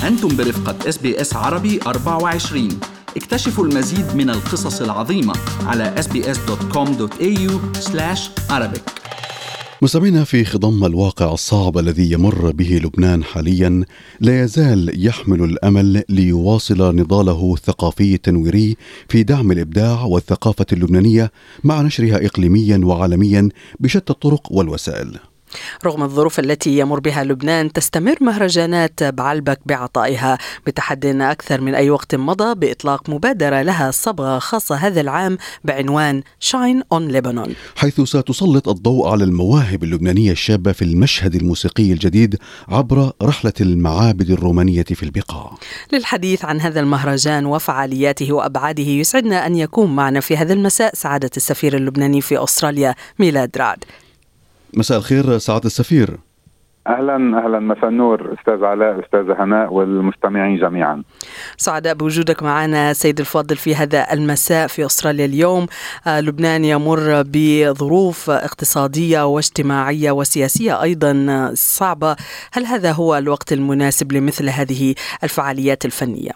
أنتم برفقة SBS عربي 24. اكتشفوا المزيد من القصص العظيمة على sbs.com.au/Arabic. مستمعينا، في خضم الواقع الصعب الذي يمر به لبنان حاليا، لا يزال يحمل الأمل ليواصل نضاله الثقافي التنويري في دعم الإبداع والثقافة اللبنانية مع نشرها إقليميا وعالميا بشتى الطرق والوسائل. رغم الظروف التي يمر بها لبنان، تستمر مهرجانات بعلبك بعطائها بتحد أكثر من أي وقت مضى بإطلاق مبادرة لها صبغة خاصة هذا العام بعنوان Shine on Lebanon، حيث ستسلط الضوء على المواهب اللبنانية الشابة في المشهد الموسيقي الجديد عبر رحلة المعابد الرومانية في البقاع. للحديث عن هذا المهرجان وفعالياته وأبعاده، يسعدنا أن يكون معنا في هذا المساء سعادة السفير اللبناني في أستراليا ميلاد رعد. مساء الخير سعادة السفير. أهلا مساء النور أستاذ علاء، أستاذة هناء، والمستمعين جميعا. سعداء بوجودك معنا سيد الفاضل في هذا المساء في أستراليا. اليوم لبنان يمر بظروف اقتصادية واجتماعية وسياسية أيضا صعبة. هل هذا هو الوقت المناسب لمثل هذه الفعاليات الفنية؟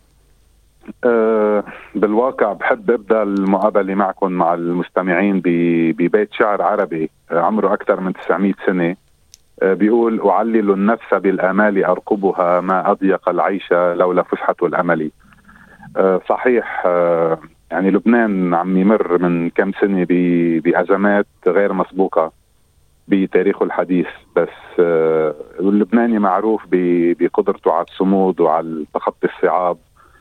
بالواقع بحب أبدأ المقابلة معكم مع المستمعين ببيت شعر عربي عمره أكثر من 900 سنة، بيقول: أعلل النفس بالآمال أرقبها، ما أضيق العيش لولا فسحة الأمل. صحيح، يعني لبنان عم يمر من كم سنة بأزمات غير مسبوقة بتاريخه الحديث، بس اللبناني معروف بقدرته على الصمود وعلى تخطي الصعاب.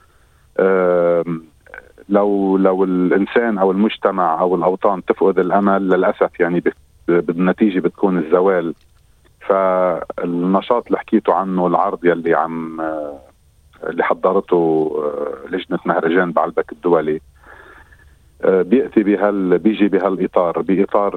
لو الإنسان أو المجتمع أو الأوطان تفقد الأمل، للأسف يعني بالنتيجة بتكون الزوال. فالنشاط اللي حكيته عنه، العرض يلي اللي حضرته لجنة مهرجان بعلبك الدولي، بيأتي بيجي بهالإطار، بإطار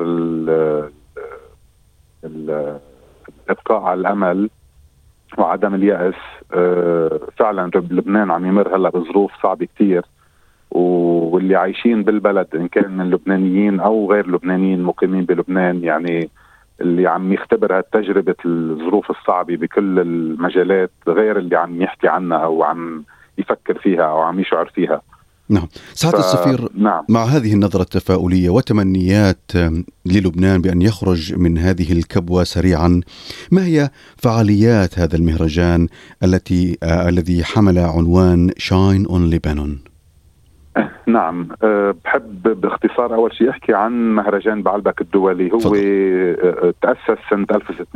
الإبقاء على الأمل وعدم اليأس. فعلا لبنان عم يمر هلا بظروف صعبة كتير، واللي عايشين بالبلد إن كان من لبنانيين أو غير لبنانيين مقيمين بلبنان، يعني اللي عم يختبر هالتجربة الظروف الصعبة بكل المجالات، غير اللي عم يحكي عنها أو عم يفكر فيها أو عم يشعر فيها. نعم سعادة السفير، نعم. مع هذه النظرة التفاؤلية وتمنيات للبنان بأن يخرج من هذه الكبوة سريعا، ما هي فعاليات هذا المهرجان الذي حمل عنوان Shine on Lebanon؟ نعم، بحب باختصار أول شيء أحكي عن مهرجان بعلبك الدولي. هو تأسس سنة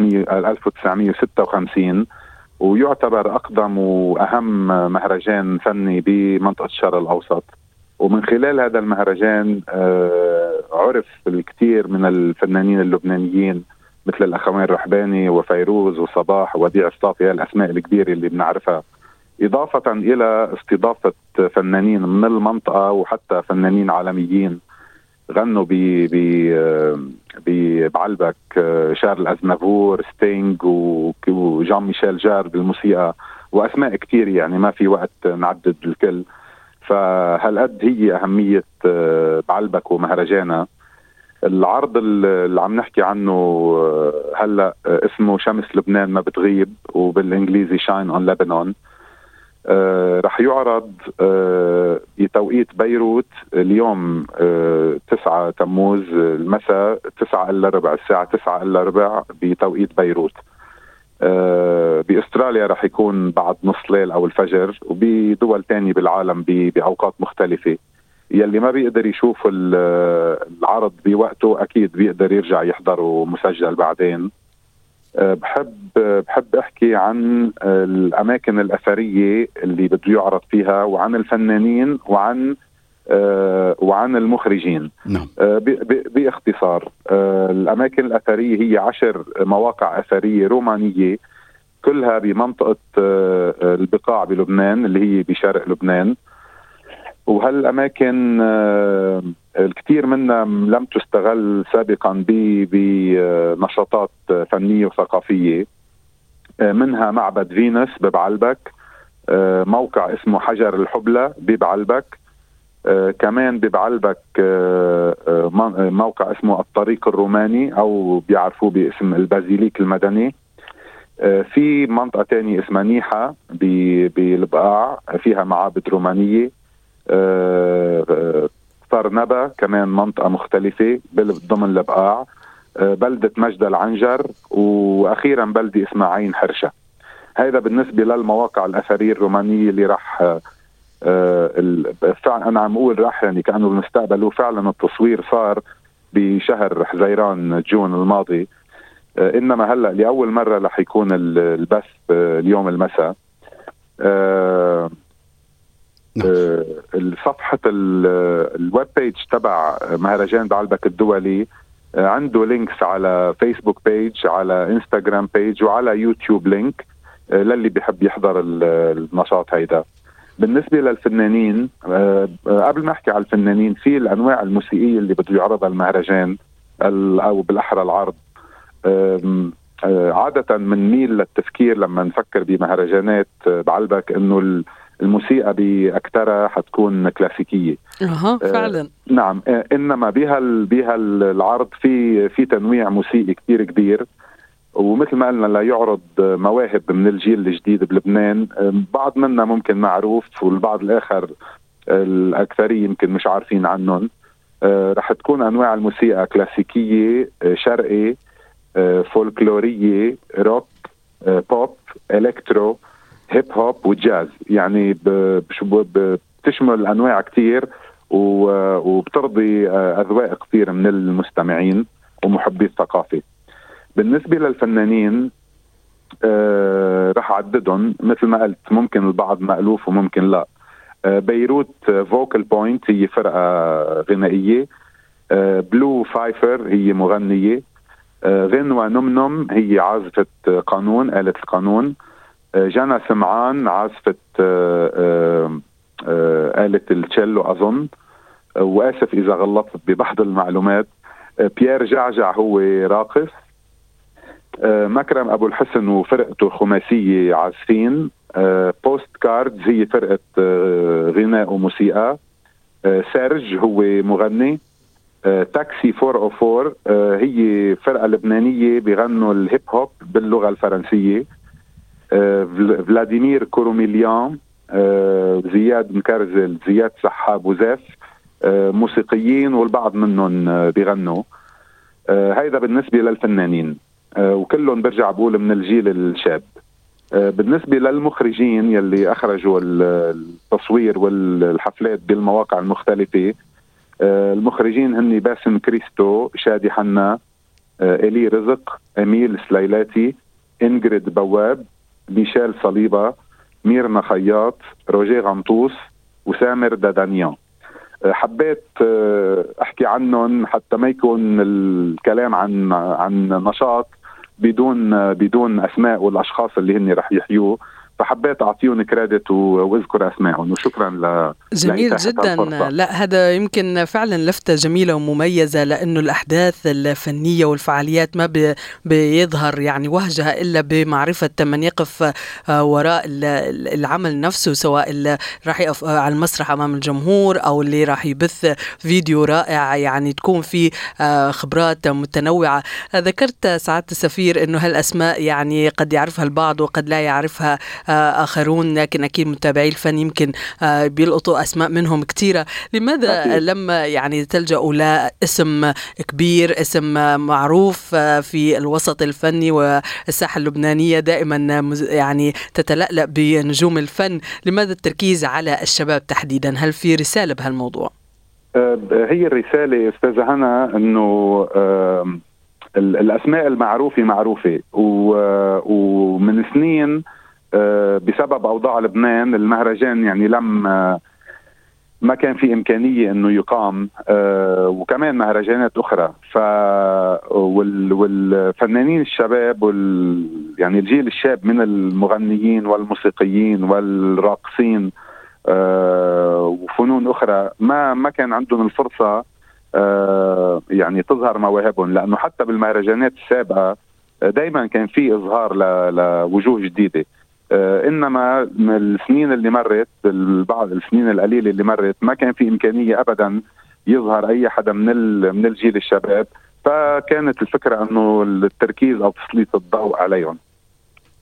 1956 ويعتبر أقدم وأهم مهرجان فني بمنطقة الشرق الأوسط. ومن خلال هذا المهرجان عرف الكثير من الفنانين اللبنانيين مثل الأخوين رحباني وفيروز وصباح ووديع الصافي، الأسماء الكبيرة اللي بنعرفها، إضافة إلى استضافة فنانين من المنطقة وحتى فنانين عالميين غنوا بعلبك، شارل أزنافور، ستينج وجان ميشيل جار بالموسيقى، وأسماء كتير يعني ما في وقت نعدد الكل. فهالقد هي أهمية بعلبك ومهرجانا. العرض اللي عم نحكي عنه هلأ اسمه شمس لبنان ما بتغيب، وبالإنجليزي Shine on Lebanon. رح يعرض بتوقيت بيروت اليوم 9 تموز المساء 9 إلا ربع، الساعة 9 إلا ربع بتوقيت بيروت. بأستراليا رح يكون بعد نص ليل أو الفجر، وبدول تاني بالعالم بأوقات مختلفة. يلي ما بيقدر يشوف العرض بوقته أكيد بيقدر يرجع يحضره مسجل بعدين. بحب أحكي عن الأماكن الأثرية اللي بده يعرض فيها، وعن الفنانين، وعن المخرجين. نعم. باختصار، الأماكن الأثرية هي 10 مواقع أثرية رومانية كلها بمنطقة البقاع بلبنان اللي هي بشرق لبنان. وهالأماكن الكثير منها لم تستغل سابقا بنشاطات فنية وثقافية، منها معبد فينوس ببعلبك، موقع اسمه حجر الحبلة ببعلبك، كمان ببعلبك موقع اسمه الطريق الروماني أو بيعرفوه باسم البازيليك المدني، في منطقة تانية اسمها نيحة بالبقاع، فيها معابد رومانية. طرنبة كمان منطقة مختلفة ضمن البقاع. بلدة مجد العنجر، وأخيرا بلدة اسمها عين حرشة. هذا بالنسبة للمواقع الأثرية الرومانية اللي راح فعلا أنا عم أقول راح يعني كأنه بالمستقبل، وفعلا التصوير صار بشهر حزيران جون الماضي. إنما هلأ لأول مرة رح يكون البث اليوم المساء. صفحة الويب بيج تبع مهرجان بعلبك الدولي عنده لينكس على فيسبوك بيج، على انستغرام بيج، وعلى يوتيوب لينك للي بيحب يحضر النشاط هيدا. بالنسبة للفنانين، قبل ما احكي على الفنانين، في الانواع الموسيقية اللي بده يعرضها المهرجان او بالاحرى العرض. عادة بنميل للتفكير لما نفكر بمهرجانات بعلبك انه الموسيقى بأكترها حتكون كلاسيكية. فعلا. نعم. انما بها العرض في تنويع موسيقي كتير كبير، ومثل ما قلنا لا يعرض مواهب من الجيل الجديد بلبنان، بعض منها ممكن معروف والبعض الآخر الأكثرية يمكن مش عارفين عنهم. رح تكون أنواع الموسيقى كلاسيكية، شرقي، فولكلورية، روك، بوب، إلكترو، هيب هوب وجاز. يعني بتشمل أنواع كتير وبترضي أذواق كتير من المستمعين ومحبي الثقافة. بالنسبة للفنانين رح أعددهم مثل ما قلت، ممكن البعض مألوف وممكن لا. بيروت فوكال بوينت هي فرقة غنائية. بلو فايفر هي مغنية. غنوة نمنم هي عازفة قانون، آلة القانون. جانا سمعان عازفة آلة التشيلو أظن، وآسف إذا غلطت ببعض المعلومات. بيير جعجع هو راقص. مكرم أبو الحسن وفرقته خماسية عازفين. بوست كاردز هي فرقة غناء وموسيقى. سيرج هو مغني. تاكسي 404 هي فرقة لبنانية بيغنوا الهيب هوب باللغة الفرنسية. فلاديمير كوروميليان، زياد مكرزل، زياد سحاب وزاف، موسيقيين والبعض منهم بيغنوا. هيدا بالنسبة للفنانين، وكلهم برجع بقول من الجيل الشاب. بالنسبة للمخرجين يلي أخرجوا التصوير والحفلات بالمواقع المختلفة، المخرجين هني باسم كريستو، شادي حنا، إلي رزق، أميل سليلاتي، إنجريد بواب، ميشيل صليبة، ميرنا خياط، روجيه غمطوس، وسامر دادانيان. حبيت احكي عنهم حتى ما يكون الكلام عن نشاط بدون اسماء والاشخاص اللي هن رح يحيوه، فحبيت اعطيهم كريدت واذكر اسمائهم. وشكرا جميل جدا. لا هذا يمكن فعلا لفتة جميلة ومميزة، لانه الاحداث الفنية والفعاليات ما بيظهر يعني وهجها الا بمعرفة من يقف وراء العمل نفسه، سواء اللي راح يقف على المسرح امام الجمهور او اللي راح يبث فيديو رائع، يعني تكون في خبرات متنوعة. ذكرت سعادة السفير انه هالاسماء يعني قد يعرفها البعض وقد لا يعرفها آخرون، لكن أكيد متابعي الفن يمكن بيلقطوا أسماء منهم كتيرة. لماذا لما يعني تلجأوا لاسم كبير، اسم معروف في الوسط الفني والساحة اللبنانية دائما يعني تتلألأ بنجوم الفن، لماذا التركيز على الشباب تحديدا؟ هل في رسالة بهالموضوع؟ هي الرسالة أستاذة هنا أنه الأسماء المعروفة معروفة، ومن سنين بسبب أوضاع لبنان المهرجان يعني ما كان في إمكانية أنه يقام، وكمان مهرجانات أخرى. والفنانين الشباب يعني الجيل الشاب من المغنيين والموسيقيين والراقصين وفنون أخرى ما كان عندهم الفرصة يعني تظهر مواهبهم، لأنه حتى بالمهرجانات السابقة دايما كان في إظهار لوجوه جديدة. إنما السنين اللي مرت، بعض السنين القليلة اللي مرت، ما كان في إمكانية أبدا يظهر أي حدا من الجيل الشباب، فكانت الفكرة أنه التركيز أو تسليط الضوء عليهم.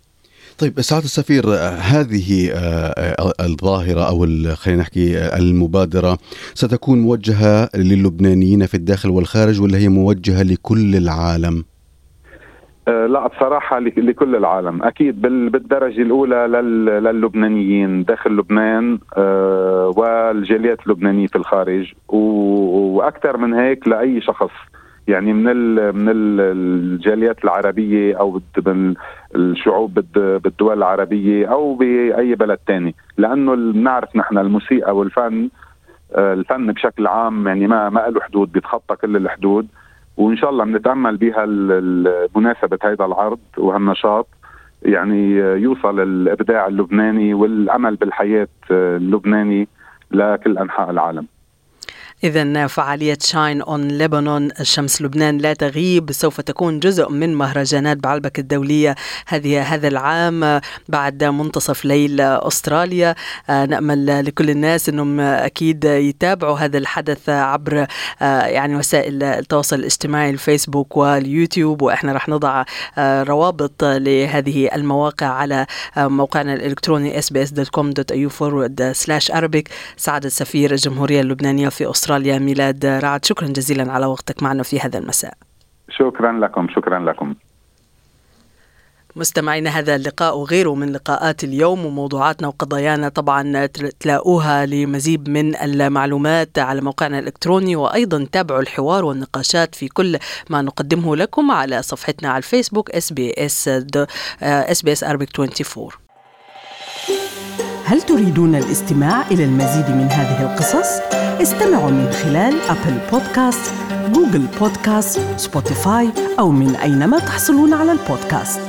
طيب سعادة السفير، هذه الظاهرة أو خلينا نحكي المبادرة ستكون موجهة للبنانيين في الداخل والخارج، ولا هي موجهة لكل العالم؟ لا بصراحة لكل العالم أكيد، بالدرجة الأولى للبنانيين داخل لبنان والجاليات اللبنانية في الخارج، وأكثر من هيك لأي شخص يعني من الجاليات العربية أو من الشعوب بالدول العربية أو بأي بلد تاني، لأنه نعرف نحن الموسيقى والفن الفن بشكل عام يعني ما له حدود، بيتخطى كل الحدود. وإن شاء الله بنتأمل بها مناسبة هذا العرض وهالنشاط يعني يوصل الإبداع اللبناني والأمل بالحياة اللبناني لكل أنحاء العالم. إذن فعالية شاين أون لبنان شمس لبنان لا تغيب سوف تكون جزء من مهرجانات بعلبك الدولية هذا العام بعد منتصف ليل أستراليا. نأمل لكل الناس أنهم أكيد يتابعوا هذا الحدث عبر يعني وسائل التواصل الاجتماعي الفيسبوك واليوتيوب، وإحنا رح نضع روابط لهذه المواقع على موقعنا الإلكتروني sbs.com.au/Arabic. سعادة السفير الجمهورية اللبنانية في أستراليا ميلاد رعد، شكرا جزيلا على وقتك معنا في هذا المساء. شكرا لكم. مستمعينا، هذا اللقاء وغيره من لقاءات اليوم وموضوعاتنا وقضايانا طبعا تلاقوها لمزيد من المعلومات على موقعنا الإلكتروني، وأيضا تابعوا الحوار والنقاشات في كل ما نقدمه لكم على صفحتنا على الفيسبوك SBS Arabic 24. هل تريدون الاستماع إلى المزيد من هذه القصص؟ استمعوا من خلال أبل بودكاست، جوجل بودكاست، سبوتيفاي أو من أينما تحصلون على البودكاست.